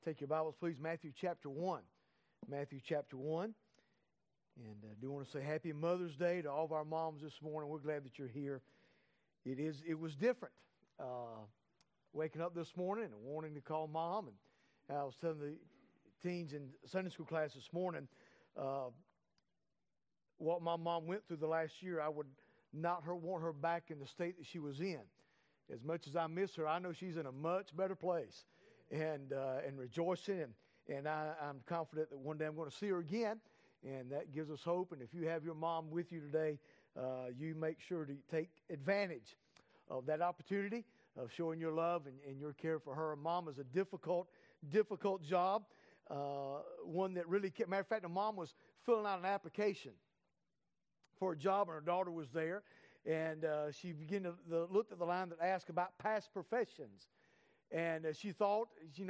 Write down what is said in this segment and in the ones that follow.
Take your Bibles, please, Matthew chapter 1. Matthew chapter 1. And I do want to say happy Mother's Day to all of our moms this morning. We're glad that you're here. It was different. Waking up this morning and wanting to call Mom. And I was telling the teens in Sunday school class this morning what my mom went through the last year. I would not want her back in the state that she was in. As much as I miss her, I know she's in a much better place. And rejoicing, and I'm confident that one day I'm going to see her again, and that gives us hope. And if you have your mom with you today, you make sure to take advantage of that opportunity of showing your love and your care for her. Mom is a difficult job, one that really can't. Matter of fact, the mom was filling out an application for a job, and her daughter was there, and she began to look at the line that asked about past professions. And she thought,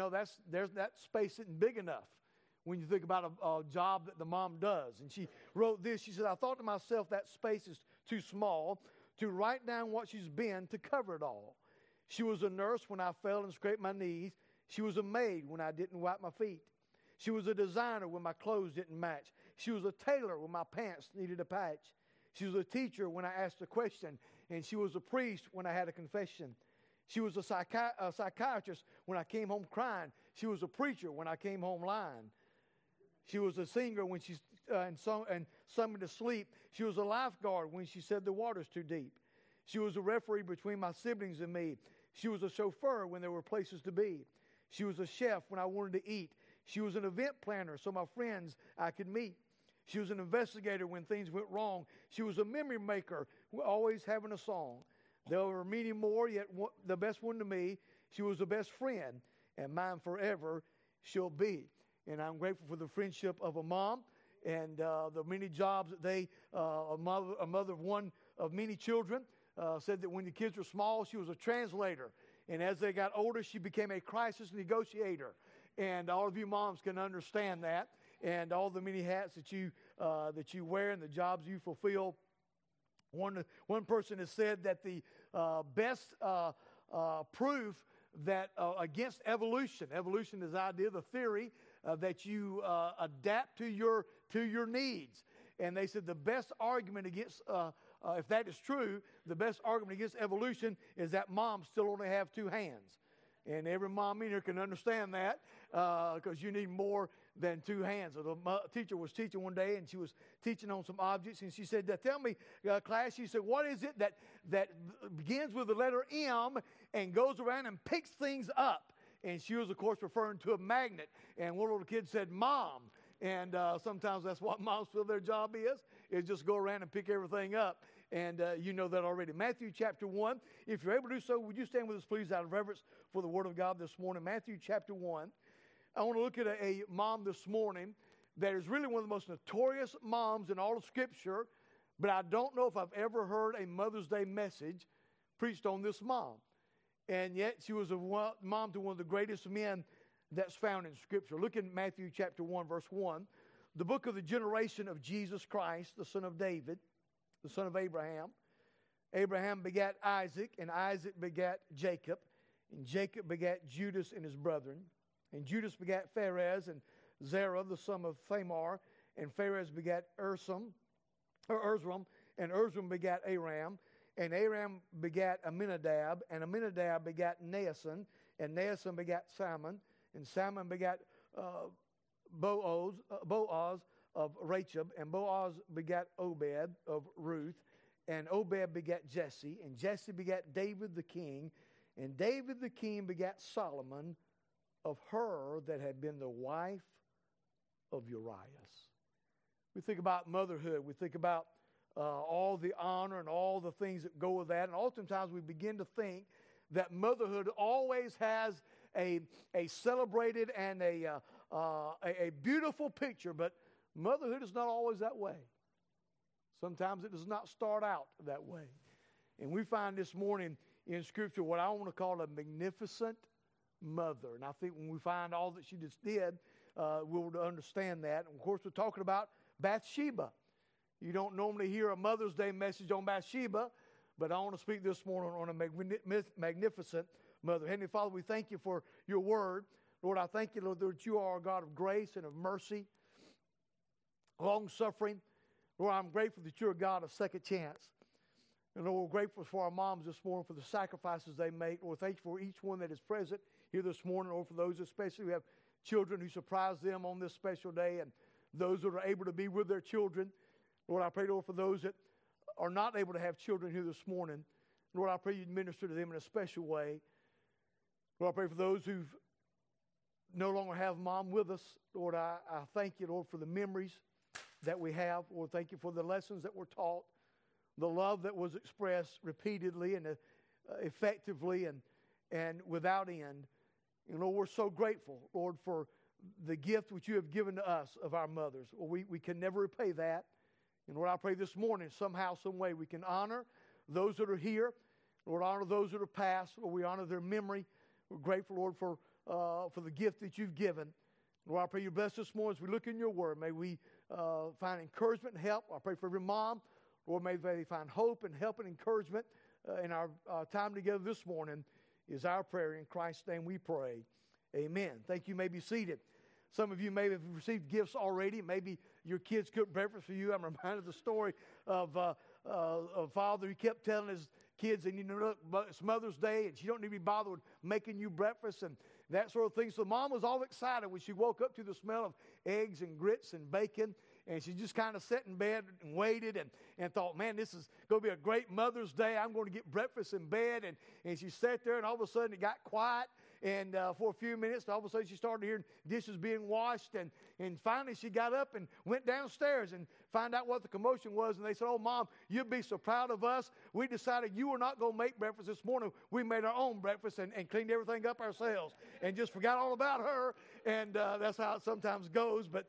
that space isn't big enough when you think about a job that the mom does. And she wrote this. She said, I thought to myself that space is too small to write down what she's been to cover it all. She was a nurse when I fell and scraped my knees. She was a maid when I didn't wipe my feet. She was a designer when my clothes didn't match. She was a tailor when my pants needed a patch. She was a teacher when I asked a question. And she was a priest when I had a confession. She was a psychiatrist when I came home crying. She was a preacher when I came home lying. She was a singer when she sung me to sleep. She was a lifeguard when she said the water's too deep. She was a referee between my siblings and me. She was a chauffeur when there were places to be. She was a chef when I wanted to eat. She was an event planner so my friends I could meet. She was an investigator when things went wrong. She was a memory maker, always having a song. There were many more, yet the best one to me, she was the best friend, and mine forever she'll be. And I'm grateful for the friendship of a mom and the many jobs that a mother of one of many children, said that when the kids were small, she was a translator. And as they got older, she became a crisis negotiator. And all of you moms can understand that, and all the many hats that you wear and the jobs you fulfill. One person has said that the best proof that against evolution is the idea, the theory that you adapt to your needs. And they said the best argument against, if that is true, the best argument against evolution is that moms still only have two hands. And every mom in here can understand that because you need more than two hands. So the teacher was teaching one day, and she was teaching on some objects, and she said, tell me, class, she said, what is it that begins with the letter M and goes around and picks things up? And she was, of course, referring to a magnet. And one little kid said, Mom. And sometimes that's what moms feel their job is just go around and pick everything up. And you know that already. Matthew chapter 1. If you're able to do so, would you stand with us, please, out of reverence for the Word of God this morning. Matthew chapter 1. I want to look at a mom this morning that is really one of the most notorious moms in all of Scripture, but I don't know if I've ever heard a Mother's Day message preached on this mom. And yet she was a mom to one of the greatest men that's found in Scripture. Look in Matthew chapter 1, verse 1. The book of the generation of Jesus Christ, the son of David, the son of Abraham. Abraham begat Isaac, and Isaac begat Jacob, and Jacob begat Judas and his brethren. And Judas begat Pharez and Zerah, the son of Thamar, and Pharez begat Erzram, and Erzram begat Aram, and Aram begat Aminadab, and Aminadab begat Naasson, and Naasson begat Salmon, and Salmon begat Boaz of Rachab, and Boaz begat Obed of Ruth, and Obed begat Jesse, and Jesse begat David the king, and David the king begat Solomon of her that had been the wife of Uriah. We think about motherhood. We think about all the honor and all the things that go with that. And oftentimes we begin to think that motherhood always has a celebrated and a beautiful picture, but motherhood is not always that way. Sometimes it does not start out that way. And we find this morning in Scripture what I want to call a magnificent mother. And I think when we find all that she just did, we'll understand that. And of course, we're talking about Bathsheba. You don't normally hear a Mother's Day message on Bathsheba, but I want to speak this morning on a magnificent mother. Heavenly Father, we thank you for your word. Lord, I thank you, Lord, that you are a God of grace and of mercy, long-suffering. Lord, I'm grateful that you're a God of second chance. And Lord, we're grateful for our moms this morning for the sacrifices they make. Lord, thank you for each one that is present here this morning, or for those especially who have children who surprise them on this special day, and those that are able to be with their children. Lord, I pray, Lord, for those that are not able to have children here this morning. Lord, I pray you minister to them in a special way. Lord, I pray for those who no longer have mom with us. Lord, I thank you, Lord, for the memories that we have. Lord, thank you for the lessons that were taught, the love that was expressed repeatedly and effectively and without end. And Lord, we're so grateful, Lord, for the gift which you have given to us of our mothers. Lord, we can never repay that. And Lord, I pray this morning, somehow, some way, we can honor those that are here. Lord, honor those that are past. Lord, we honor their memory. We're grateful, Lord, for the gift that you've given. Lord, I pray you bless this morning as we look in your word. May we find encouragement and help. I pray for every mom. Lord, may they find hope and help and encouragement in our time together this morning is our prayer. In Christ's name we pray. Amen. Thank you. You may be seated. Some of you may have received gifts already. Maybe your kids cooked breakfast for you. I'm reminded of the story of a father who kept telling his kids, and look, it's Mother's Day, and she don't need to be bothered with making you breakfast and that sort of thing. So mom was all excited when she woke up to the smell of eggs and grits and bacon, and she just kind of sat in bed and waited and thought, man, this is going to be a great Mother's Day. I'm going to get breakfast in bed. And she sat there, and all of a sudden it got quiet. And for a few minutes, all of a sudden she started hearing dishes being washed. And finally she got up and went downstairs and found out what the commotion was. And they said, oh, Mom, you'd be so proud of us. We decided you were not going to make breakfast this morning. We made our own breakfast and cleaned everything up ourselves and just forgot all about her. And that's how it sometimes goes. But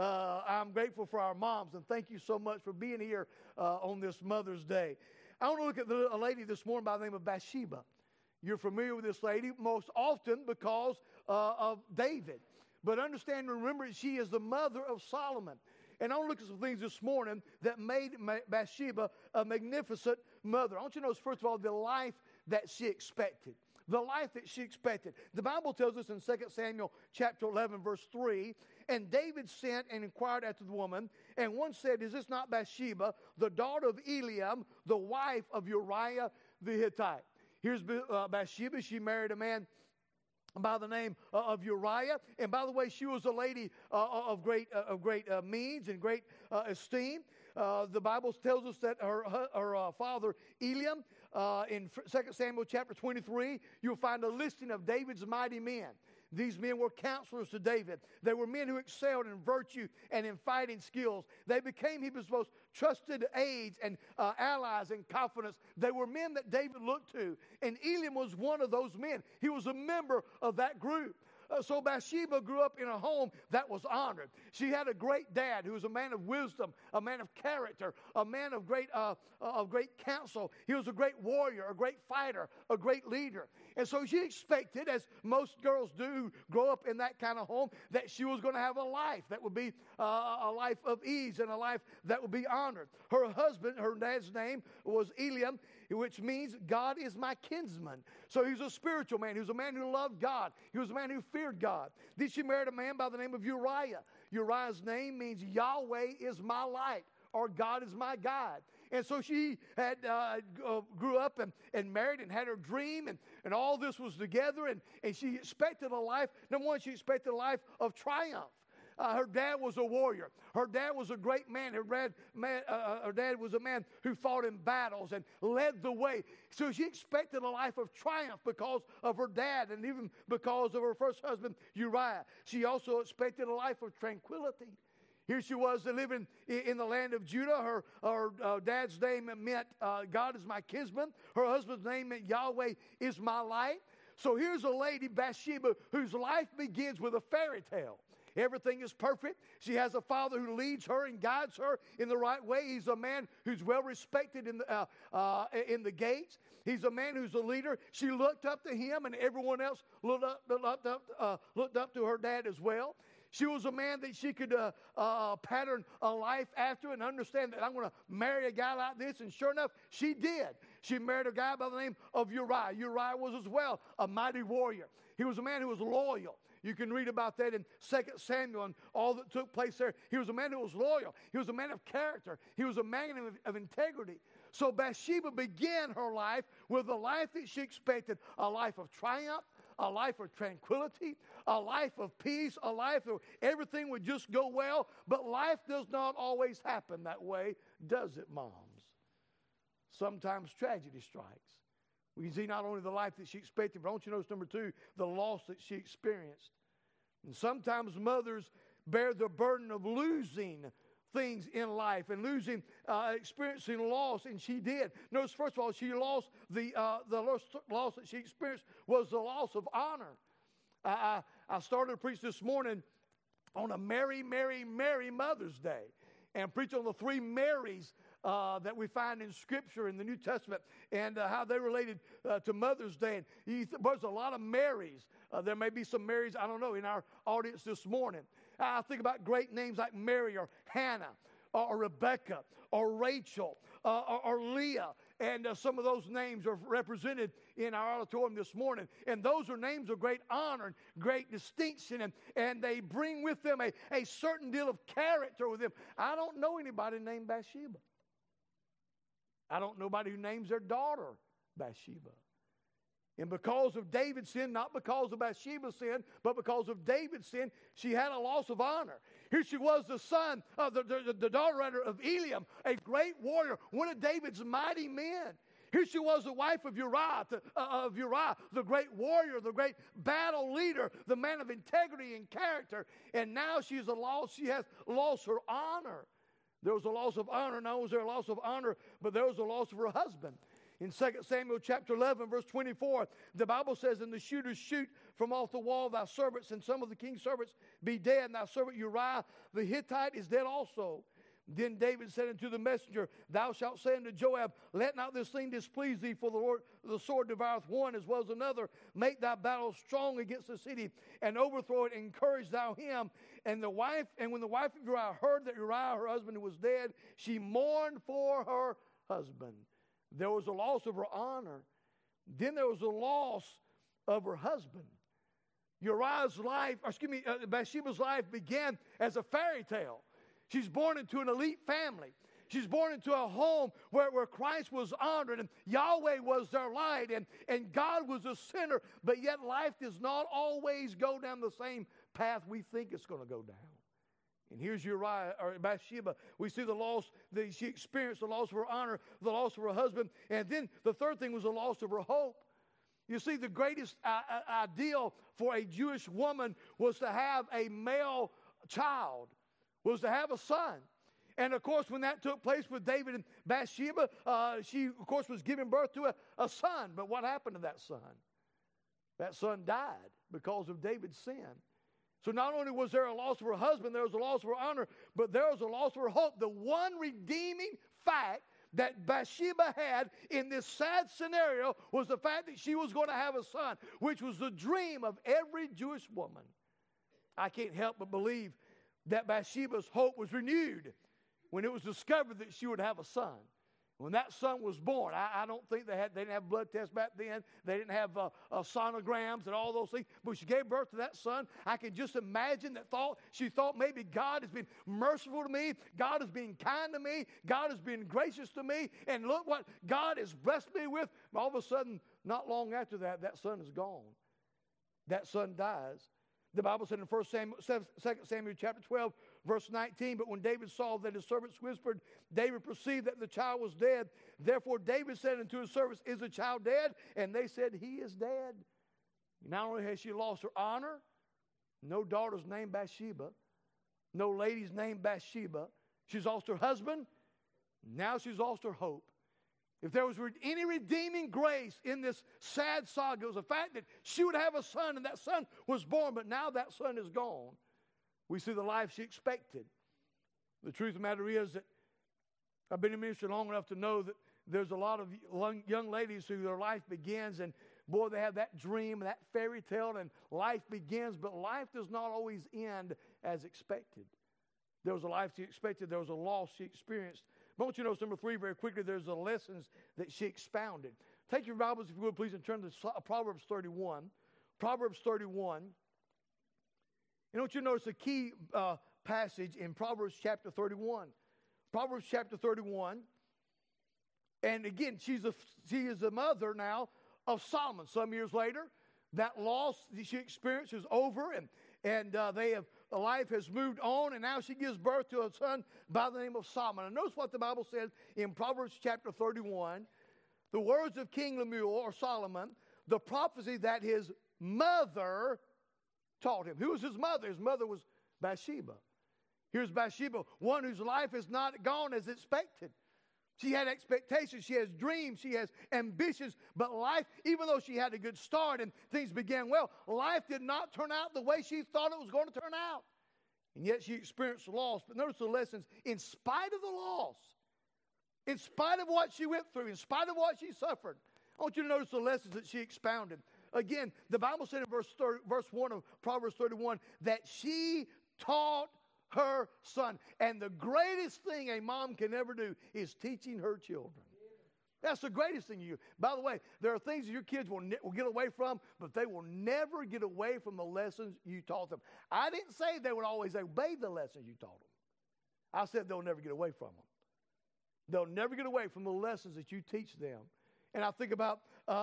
I'm grateful for our moms. And thank you so much for being here on this Mother's Day. I want to look at a lady this morning by the name of Bathsheba. You're familiar with this lady most often because of David. But understand and remember, she is the mother of Solomon. And I want to look at some things this morning that made Bathsheba a magnificent mother. I want you to notice, first of all, the life that she expected. The life that she expected. The Bible tells us in 2 Samuel chapter 11, verse 3, and David sent and inquired after the woman, and one said, is this not Bathsheba, the daughter of Eliam, the wife of Uriah the Hittite? Here's Bathsheba. She married a man by the name of Uriah. And by the way, she was a lady of great means and great esteem. The Bible tells us that her father Eliam, in 2 Samuel chapter 23, you'll find a listing of David's mighty men. These men were counselors to David. They were men who excelled in virtue and in fighting skills. They became his most trusted aides and allies and confidants. They were men that David looked to. And Eliam was one of those men. He was a member of that group. So Bathsheba grew up in a home that was honored. She had a great dad who was a man of wisdom, a man of character, a man of great counsel. He was a great warrior, a great fighter, a great leader. And so she expected, as most girls do who grow up in that kind of home, that she was going to have a life that would be a life of ease and a life that would be honored. Her husband, her dad's name was Eliam, which means God is my kinsman. So he was a spiritual man. He was a man who loved God. He was a man who feared God. Then she married a man by the name of Uriah. Uriah's name means Yahweh is my light, or God is my guide. And so she had grew up and married and had her dream, and all this was together, and she expected a life. Number one, she expected a life of triumph. Her dad was a warrior. Her dad was a great man. Her dad was a man who fought in battles and led the way. So she expected a life of triumph because of her dad and even because of her first husband, Uriah. She also expected a life of tranquility. Here she was living in the land of Judah. Her dad's name meant God is my kinsman. Her husband's name meant Yahweh is my light. So here's a lady, Bathsheba, whose life begins with a fairy tale. Everything is perfect. She has a father who leads her and guides her in the right way. He's a man who's well respected in the gates. He's a man who's a leader. She looked up to him, and everyone else looked up to her dad as well. She was a man that she could pattern a life after and understand that I'm going to marry a guy like this. And sure enough, she did. She married a guy by the name of Uriah. Uriah was as well a mighty warrior. He was a man who was loyal. You can read about that in 2 Samuel and all that took place there. He was a man who was loyal. He was a man of character. He was a man of integrity. So Bathsheba began her life with a life that she expected, a life of triumph, a life of tranquility, a life of peace, a life where everything would just go well. But life does not always happen that way, does it, moms? Sometimes tragedy strikes. We see not only the life that she expected, but don't you notice, number two, the loss that she experienced. And sometimes mothers bear the burden of losing things in life and experiencing loss, and she did. Notice, first of all, she lost the loss that she experienced was the loss of honor. I started to preach this morning on a Mary, Mary, Mary Mother's Day, and preach on the three Marys that we find in Scripture in the New Testament, and how they related to Mother's Day. And there's a lot of Marys. There may be some Marys, I don't know, in our audience this morning. I think about great names like Mary or Hannah or Rebecca or Rachel or Leah. And some of those names are represented in our auditorium this morning. And those are names of great honor and great distinction. And they bring with them a certain deal of character with them. I don't know anybody named Bathsheba. I don't know anybody who names their daughter Bathsheba. And because of David's sin, not because of Bathsheba's sin, but because of David's sin, she had a loss of honor. Here she was, the daughter of Eliam, a great warrior, one of David's mighty men. Here she was, the wife of Uriah, the great warrior, the great battle leader, the man of integrity and character. And now she has lost her honor. There was a loss of honor. Not only was there a loss of honor, but there was a loss of her husband. In 2 Samuel chapter 11, verse 24, the Bible says, "And the shooters shoot from off the wall of thy servants, and some of the king's servants be dead, and thy servant Uriah the Hittite is dead also." Then David said unto the messenger, "Thou shalt say unto Joab, Let not this thing displease thee, for the Lord, the sword devoureth one as well as another. Make thy battle strong against the city, and overthrow it, and encourage thou him." And when the wife of Uriah heard that Uriah, her husband, was dead, she mourned for her husband. There was a loss of her honor. Then there was a loss of her husband. Bathsheba's life began as a fairy tale. She's born into an elite family. She's born into a home where Christ was honored and Yahweh was their light and God was the center. But yet life does not always go down the same path we think it's going to go down. And here's Bathsheba. We see the loss that she experienced, the loss of her honor, the loss of her husband. And then the third thing was the loss of her hope. You see, the greatest ideal for a Jewish woman was to have a male child, was to have a son. And, of course, when that took place with David and Bathsheba, she, of course, was giving birth to a son. But what happened to that son? That son died because of David's sin. So not only was there a loss of her husband, there was a loss of her honor, but there was a loss of her hope. The one redeeming fact that Bathsheba had in this sad scenario was the fact that she was going to have a son, which was the dream of every Jewish woman. I can't help but believe that Bathsheba's hope was renewed when it was discovered that she would have a son. When that son was born, I don't think they didn't have blood tests back then. They didn't have sonograms and all those things. But she gave birth to that son. I can just imagine she thought maybe God has been merciful to me. God has been kind to me. God has been gracious to me. And look what God has blessed me with. All of a sudden, not long after that son is gone. That son dies. The Bible said in 2 Samuel chapter 12, verse 19, "But when David saw that his servants whispered, David perceived that the child was dead. Therefore David said unto his servants, Is the child dead? And they said, He is dead." Not only has she lost her honor, no daughter's named Bathsheba, no lady's named Bathsheba. She's lost her husband. Now she's lost her hope. If there was any redeeming grace in this sad saga, it was the fact that she would have a son, and that son was born, but now that son is gone. We see the life she expected. The truth of the matter is that I've been in ministry long enough to know that there's a lot of young ladies who their life begins, and boy, they have that dream, that fairy tale, and life begins, but life does not always end as expected. There was a life she expected. There was a loss she experienced. But I want you to notice number 3 very quickly. There's the lessons that she expounded. Take your Bibles, if you would, please, and turn to Proverbs 31. Proverbs 31. And don't you notice a key passage in Proverbs chapter 31? Proverbs chapter 31. And again, she is the mother now of Solomon. Some years later, that loss that she experienced is over, and life has moved on, and now she gives birth to a son by the name of Solomon. And notice what the Bible says in Proverbs chapter 31, the words of King Lemuel, or Solomon, the prophecy that his mother taught him. Who was his mother? His mother was Bathsheba. Here's Bathsheba, one whose life has not gone as expected. She had expectations, she has dreams, she has ambitions, but life, even though she had a good start and things began well, life did not turn out the way she thought it was going to turn out. And yet she experienced loss. But notice the lessons. In spite of the loss, in spite of what she went through, in spite of what she suffered, I want you to notice the lessons that she expounded. Again, the Bible said in verse 1 of Proverbs 31 that she taught her son. And the greatest thing a mom can ever do is teaching her children. That's the greatest thing you do. By the way, there are things that your kids will get away from, but they will never get away from the lessons you taught them. I didn't say they would always obey the lessons you taught them. I said they'll never get away from them. They'll never get away from the lessons that you teach them. And I think about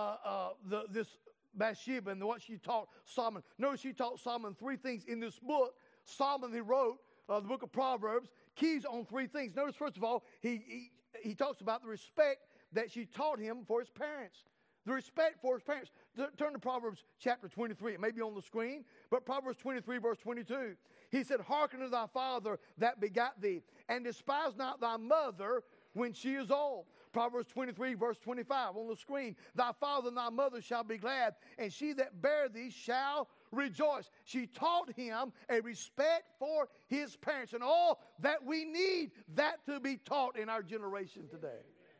this Bathsheba and what she taught Solomon. Notice she taught Solomon three things in this book. Solomon, he wrote the book of Proverbs, keys on three things. Notice, first of all, he talks about the respect that she taught him for his parents. The respect for his parents. Turn to Proverbs chapter 23. It may be on the screen, but Proverbs 23, verse 22. He said, hearken to thy father that begot thee, and despise not thy mother when she is old. Proverbs 23, verse 25 on the screen. Thy father and thy mother shall be glad, and she that bare thee shall rejoice. She taught him a respect for his parents, and all that we need that to be taught in our generation today.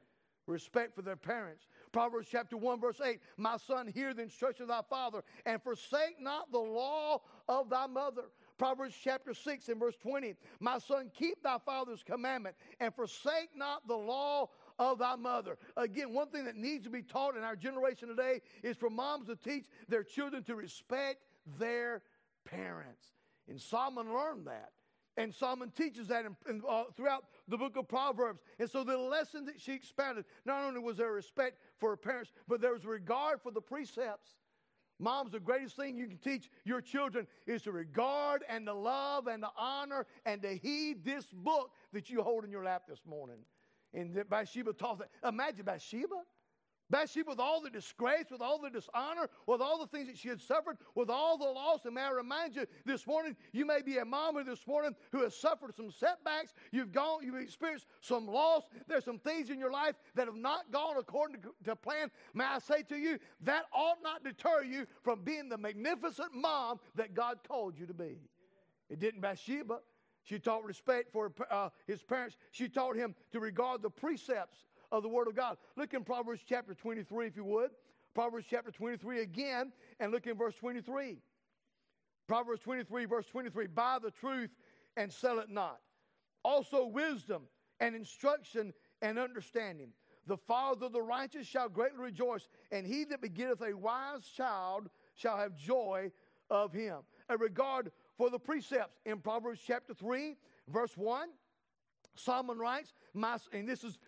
Respect for their parents. Proverbs chapter 1, verse 8. My son, hear the instruction of thy father, and forsake not the law of thy mother. Proverbs chapter 6 and verse 20. My son, keep thy father's commandment, and forsake not the law of thy mother. Again, one thing that needs to be taught in our generation today is for moms to teach their children to respect their parents. And Solomon learned that. And Solomon teaches that throughout the book of Proverbs. And so the lesson that she expounded, not only was there respect for her parents, but there was regard for the precepts. Moms, the greatest thing you can teach your children is to regard and to love and to honor and to heed this book that you hold in your lap this morning. And Bathsheba taught that. Imagine Bathsheba. Bathsheba with all the disgrace, with all the dishonor, with all the things that she had suffered, with all the loss. And may I remind you this morning, you may be a mama this morning who has suffered some setbacks. You've experienced some loss. There's some things in your life that have not gone according to plan. May I say to you, that ought not deter you from being the magnificent mom that God called you to be. It didn't Bathsheba. She taught respect for his parents. She taught him to regard the precepts of the Word of God. Look in Proverbs chapter 23, if you would. Proverbs chapter 23 again, and look in verse 23. Proverbs 23, verse 23. Buy the truth and sell it not. Also wisdom and instruction and understanding. The father of the righteous shall greatly rejoice, and he that begetteth a wise child shall have joy of him. A regard for the precepts. In Proverbs chapter 3, verse 1, Solomon writes, and this is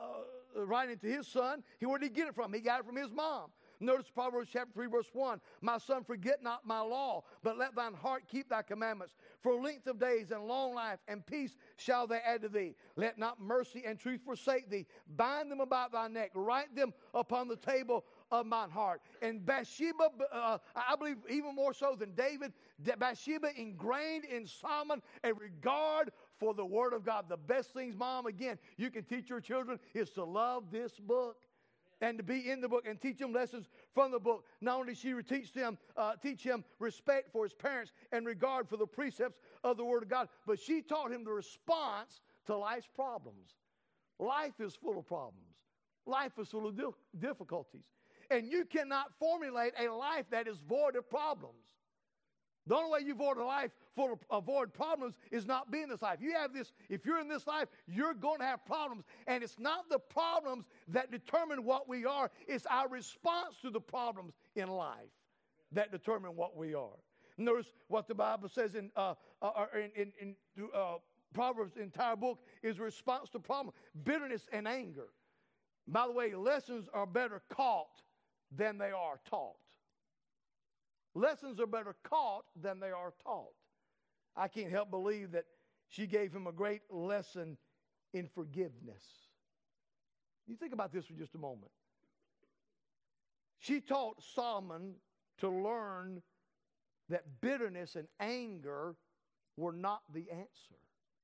writing to his son. Where did he get it from? He got it from his mom. Notice Proverbs chapter 3, verse 1. My son, forget not my law, but let thine heart keep thy commandments. For length of days and long life and peace shall they add to thee. Let not mercy and truth forsake thee. Bind them about thy neck. Write them upon the table of mine heart. And Bathsheba, I believe even more so than David, Bathsheba ingrained in Solomon a regard for the Word of God. The best things, Mom, again, you can teach your children is to love this book and to be in the book and teach them lessons from the book. Not only did she teach him respect for his parents and regard for the precepts of the Word of God, but she taught him the response to life's problems. Life is full of problems. Life is full of difficulties. And you cannot formulate a life that is void of problems. The only way you avoid a life full of avoid problems is not being in this life. If you're in this life, you're going to have problems. And it's not the problems that determine what we are. It's our response to the problems in life that determine what we are. Notice what the Bible says in Proverbs, the entire book is a response to problem, bitterness and anger. By the way, lessons are better caught than they are taught. Lessons are better caught than they are taught. I can't help believe that she gave him a great lesson in forgiveness. You think about this for just a moment. She taught Solomon to learn that bitterness and anger were not the answer.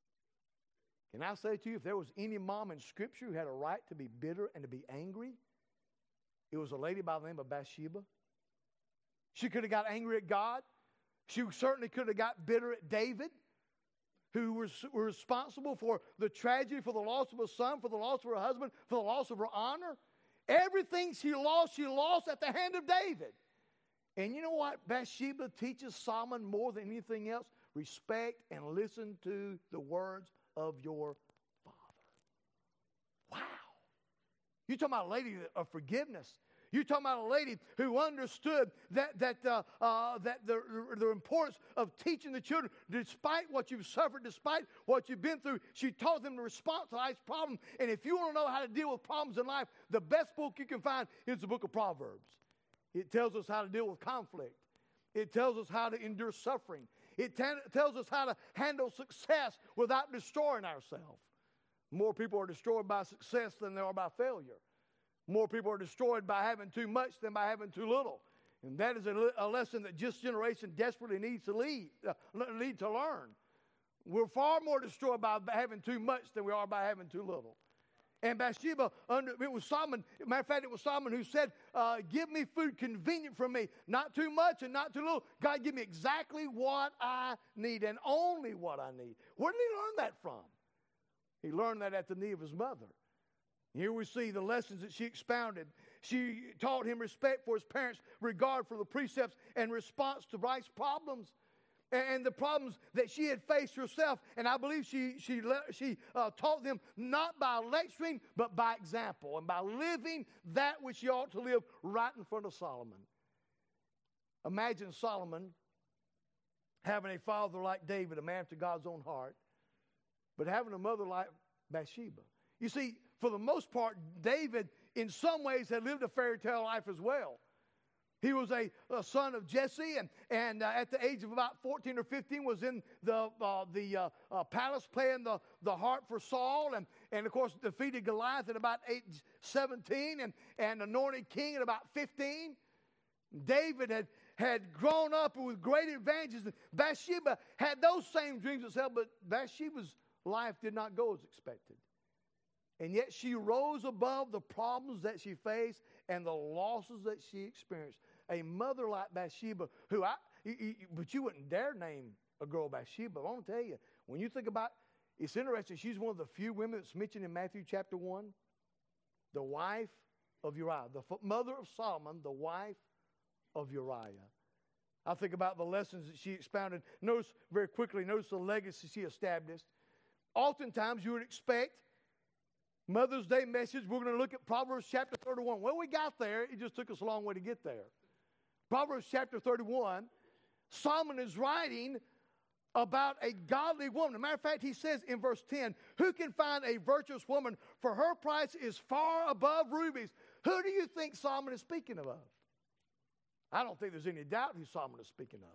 Can I say to you, if there was any mom in Scripture who had a right to be bitter and to be angry, it was a lady by the name of Bathsheba. She could have got angry at God. She certainly could have got bitter at David, who was responsible for the tragedy, for the loss of a son, for the loss of her husband, for the loss of her honor. Everything she lost at the hand of David. And you know what Bathsheba teaches Solomon more than anything else? Respect and listen to the words of your father. Wow. You're talking about a lady of forgiveness. You're talking about a lady who understood that the importance of teaching the children, despite what you've suffered, despite what you've been through. She taught them to respond to life's problem. And if you want to know how to deal with problems in life, the best book you can find is the book of Proverbs. It tells us how to deal with conflict. It tells us how to endure suffering. It tells us how to handle success without destroying ourselves. More people are destroyed by success than they are by failure. More people are destroyed by having too much than by having too little. And that is a lesson that this generation desperately needs to learn. We're far more destroyed by having too much than we are by having too little. And Bathsheba, it was Solomon, matter of fact, it was Solomon who said, give me food convenient for me, not too much and not too little. God, give me exactly what I need and only what I need. Where did he learn that from? He learned that at the knee of his mother. Here we see the lessons that she expounded. She taught him respect for his parents, regard for the precepts, and response to life's problems. And the problems that she had faced herself. And I believe she taught them not by lecturing, but by example. And by living that which she ought to live right in front of Solomon. Imagine Solomon having a father like David, a man after God's own heart, but having a mother like Bathsheba. You see, for the most part, David, in some ways, had lived a fairy tale life as well. He was a son of Jesse, and at the age of about 14 or 15 was in the palace playing the harp for Saul, and of course defeated Goliath at about age 17, and anointed king at about 15. David had grown up with great advantages. Bathsheba had those same dreams herself, but Bathsheba's life did not go as expected. And yet she rose above the problems that she faced and the losses that she experienced. A mother like Bathsheba, but you wouldn't dare name a girl Bathsheba. I want to tell you, when you think about, it's interesting, she's one of the few women that's mentioned in Matthew chapter 1. The wife of Uriah. The mother of Solomon, the wife of Uriah. I think about the lessons that she expounded. Notice the legacy she established. Oftentimes you would expect Mother's Day message, we're going to look at Proverbs chapter 31. Well, we got there. It just took us a long way to get there. Proverbs chapter 31, Solomon is writing about a godly woman. As a matter of fact, he says in verse 10, who can find a virtuous woman? For her price is far above rubies. Who do you think Solomon is speaking of? I don't think there's any doubt who Solomon is speaking of.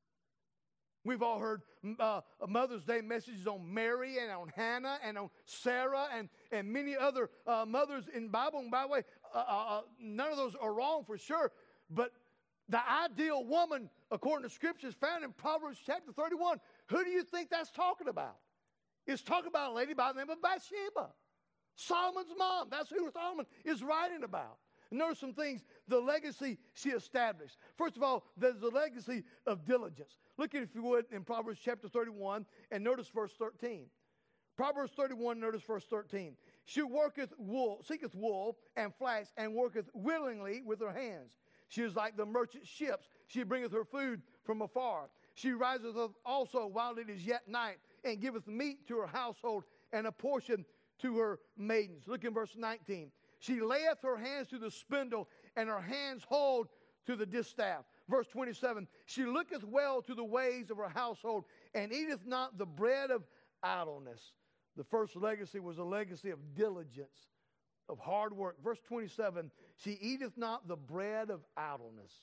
We've all heard Mother's Day messages on Mary and on Hannah and on Sarah and many other mothers in the Bible. And by the way, none of those are wrong for sure. But the ideal woman, according to Scripture, is found in Proverbs chapter 31. Who do you think that's talking about? It's talking about a lady by the name of Bathsheba. Solomon's mom. That's who Solomon is writing about. And notice some things, the legacy she established. First of all, there's the legacy of diligence. Look at, if you would, in Proverbs chapter 31, and notice verse 13. Proverbs 31, notice verse 13. She seeketh wool and flax, and worketh willingly with her hands. She is like the merchant ships. She bringeth her food from afar. She riseth up also while it is yet night, and giveth meat to her household, and a portion to her maidens. Look in verse 19. She layeth her hands to the spindle, and her hands hold to the distaff. Verse 27, she looketh well to the ways of her household, and eateth not the bread of idleness. The first legacy was a legacy of diligence, of hard work. Verse 27, she eateth not the bread of idleness.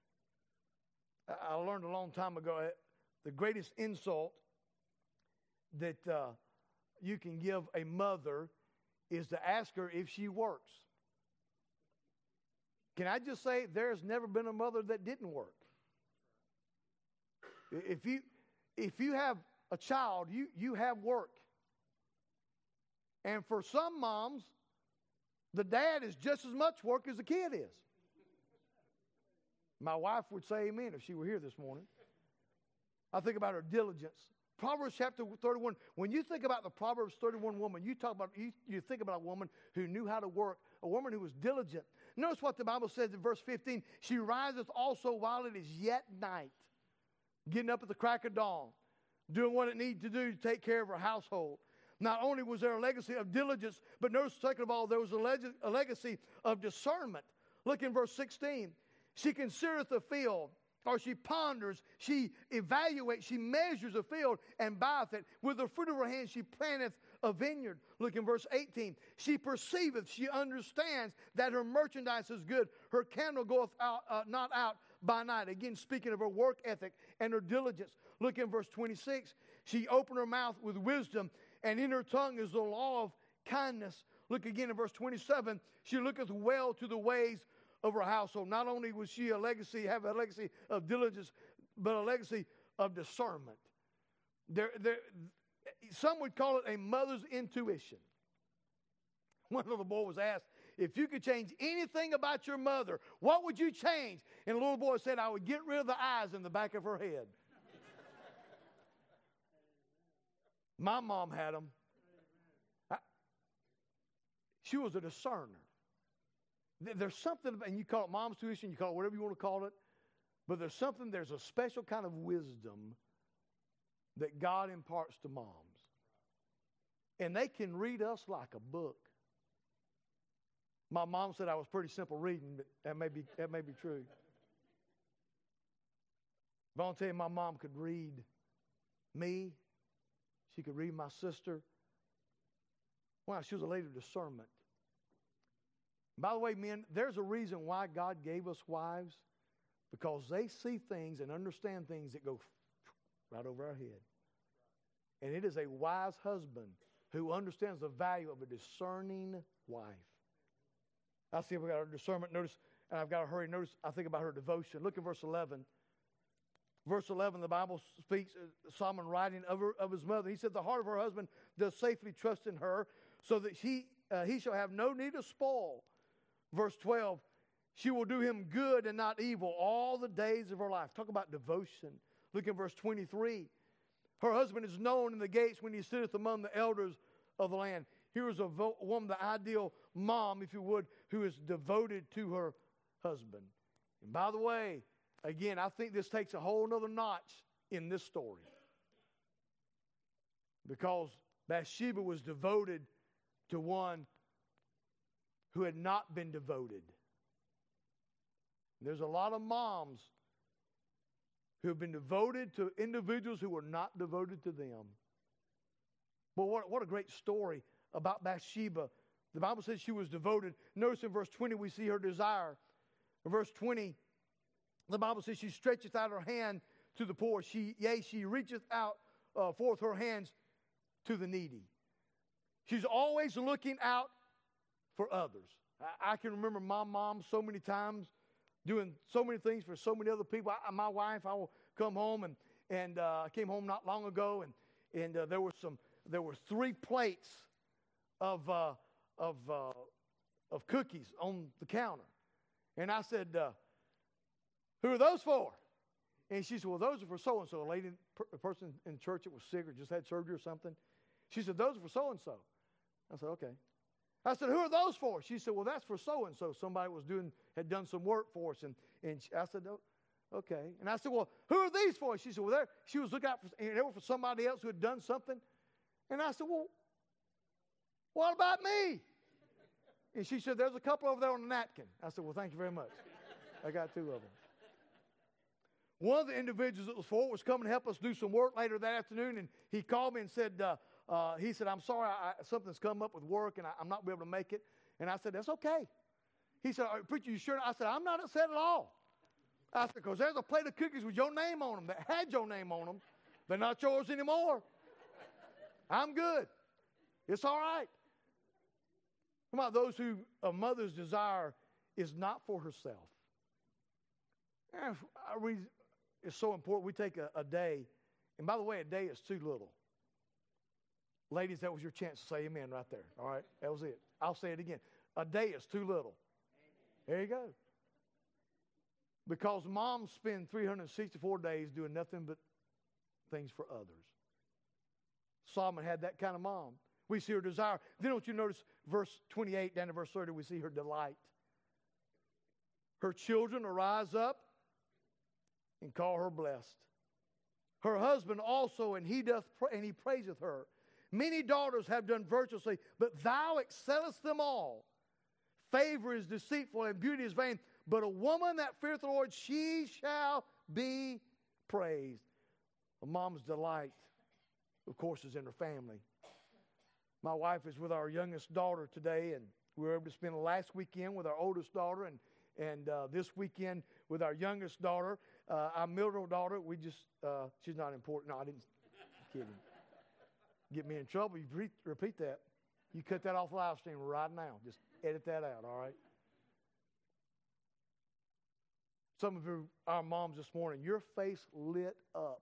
I learned a long time ago the greatest insult that you can give a mother is to ask her if she works. Can I just say there's never been a mother that didn't work? If you have a child, you have work. And for some moms, the dad is just as much work as the kid is. My wife would say amen if she were here this morning. I think about her diligence. Proverbs chapter 31, when you think about the Proverbs 31 woman, you think about a woman who knew how to work, a woman who was diligent. Notice what the Bible says in verse 15. She riseth also while it is yet night, getting up at the crack of dawn, doing what it needed to do to take care of her household. Not only was there a legacy of diligence, but notice, second of all, there was a legacy of discernment. Look in verse 16. She considereth the field, or she ponders, she evaluates, she measures a field and buyeth it. With the fruit of her hand she planteth a vineyard. Look in verse 18. She perceiveth, she understands that her merchandise is good. Her candle goeth out, not out by night. Again, speaking of her work ethic and her diligence. Look in verse 26. She opened her mouth with wisdom, and in her tongue is the law of kindness. Look again in verse 27. She looketh well to the ways of her household. Not only was she have a legacy of diligence, but a legacy of discernment. Some would call it a mother's intuition. One little boy was asked, if you could change anything about your mother, what would you change? And the little boy said, I would get rid of the eyes in the back of her head. My mom had them. She was a discerner. There's something, and you call it mom's tuition, you call it whatever you want to call it, but there's a special kind of wisdom that God imparts to moms. And they can read us like a book. My mom said I was pretty simple reading, but that may be true. But I'll tell you, my mom could read me. She could read my sister. Wow, she was a lady of discernment. By the way, men, there's a reason why God gave us wives, because they see things and understand things that go right over our head. And it is a wise husband who understands the value of a discerning wife. I see we got our discernment. Notice, and I've got to hurry. Notice, I think about her devotion. Look at verse 11. Verse 11, the Bible speaks, Solomon writing of his mother. He said, the heart of her husband does safely trust in her, so that he shall have no need of spoil. Verse 12, she will do him good and not evil all the days of her life. Talk about devotion. Look at verse 23. Her husband is known in the gates when he sitteth among the elders of the land. Here is a woman, the ideal mom, if you would, who is devoted to her husband. And by the way, again, I think this takes a whole other notch in this story. Because Bathsheba was devoted to one who had not been devoted. There's a lot of moms who have been devoted to individuals who were not devoted to them. But what a great story about Bathsheba. The Bible says she was devoted. Notice in verse 20 we see her desire. In verse 20, the Bible says she stretcheth out her hand to the poor. She reacheth out forth her hands to the needy. She's always looking out for others. I can remember my mom so many times doing so many things for so many other people. My wife, I will come home, and I came home not long ago, and there were 3 plates of cookies on the counter, and I said, "Who are those for?" And she said, "Well, those are for so and so." A person in church that was sick or just had surgery or something. She said, "Those are for so and so." I said, "Okay." I said, "Who are those for?" She said, "Well, that's for so-and-so. Somebody had done some work for us." And I said, "Oh, okay." And I said, "Well, who are these for?" She said, "Well, she was looking out for, and they were for somebody else who had done something." And I said, "Well, what about me?" And she said, "There's a couple over there on the napkin." I said, "Well, thank you very much. I got 2 of them." One of the individuals that was for it was coming to help us do some work later that afternoon, and he called me and said, I'm sorry, something's come up with work, and I'm not be able to make it. And I said, that's okay. He said, preacher, you sure? I said, I'm not upset at all. I said, because there's a plate of cookies with your name on them that had your name on them. They're not yours anymore. I'm good. It's all right. How about those who a mother's desire is not for herself? It's so important. We take a day, and by the way, a day is too little. Ladies, that was your chance to say amen right there. All right, that was it. I'll say it again. A day is too little. There you go. Because moms spend 364 days doing nothing but things for others. Solomon had that kind of mom. We see her desire. Then don't you notice verse 28 down to verse 30, we see her delight. Her children arise up and call her blessed. Her husband also, and he praiseth her. Many daughters have done virtuously, but thou excellest them all. Favor is deceitful and beauty is vain, but a woman that feareth the Lord, she shall be praised. A mom's delight, of course, is in her family. My wife is with our youngest daughter today, and we were able to spend the last weekend with our oldest daughter, and this weekend with our youngest daughter. Our middle daughter, she's not important. No, I didn't. Kidding. Get me in trouble. You repeat that. You cut that off live stream right now. Just edit that out, all right? Some of you, our moms this morning, your face lit up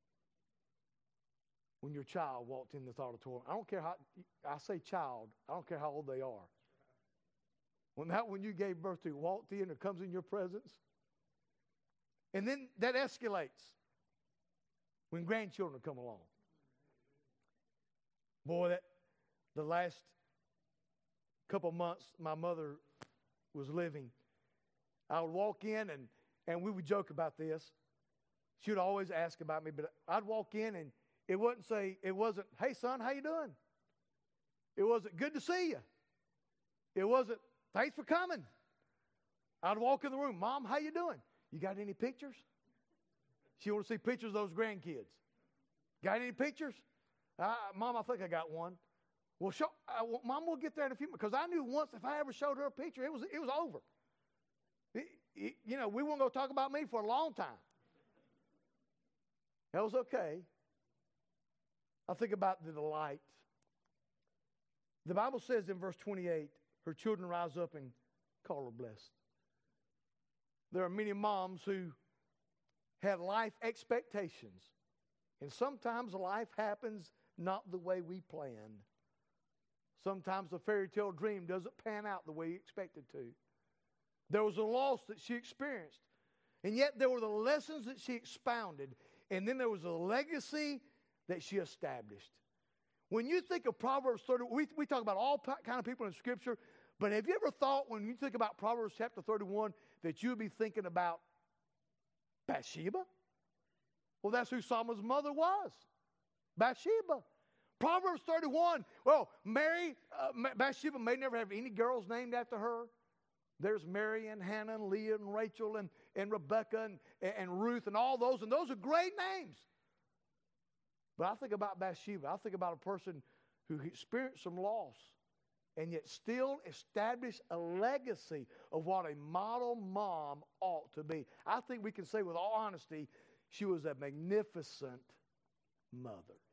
when your child walked in this auditorium. I don't care how, I say child, I don't care how old they are. When you gave birth to, walked in or comes in your presence. And then that escalates when grandchildren come along. Boy, the last couple months my mother was living, I would walk in and we would joke about this. She would always ask about me, but I'd walk in and it wasn't, hey son, how you doing? It wasn't, good to see you. It wasn't, thanks for coming. I'd walk in the room, Mom, how you doing? You got any pictures? She wanted to see pictures of those grandkids. Got any pictures? Mom, I think I got one. Well, Mom, we'll get there in a few minutes. Because I knew once if I ever showed her a picture, it was over. We weren't going to talk about me for a long time. That was okay. I think about the delight. The Bible says in verse 28, her children rise up and call her blessed. There are many moms who had life expectations. And sometimes life happens not the way we planned. Sometimes the fairy tale dream doesn't pan out the way you expected to. There was a loss that she experienced. And yet there were the lessons that she expounded. And then there was a legacy that she established. When you think of Proverbs 30, we talk about all kind of people in Scripture. But have you ever thought when you think about Proverbs chapter 31 that you would be thinking about Bathsheba? Well, that's who Solomon's mother was. Bathsheba. Proverbs 31. Well, Bathsheba may never have any girls named after her. There's Mary and Hannah and Leah and Rachel and Rebecca and Ruth and all those. And those are great names. But I think about Bathsheba. I think about a person who experienced some loss and yet still established a legacy of what a model mom ought to be. I think we can say with all honesty, she was a magnificent mother.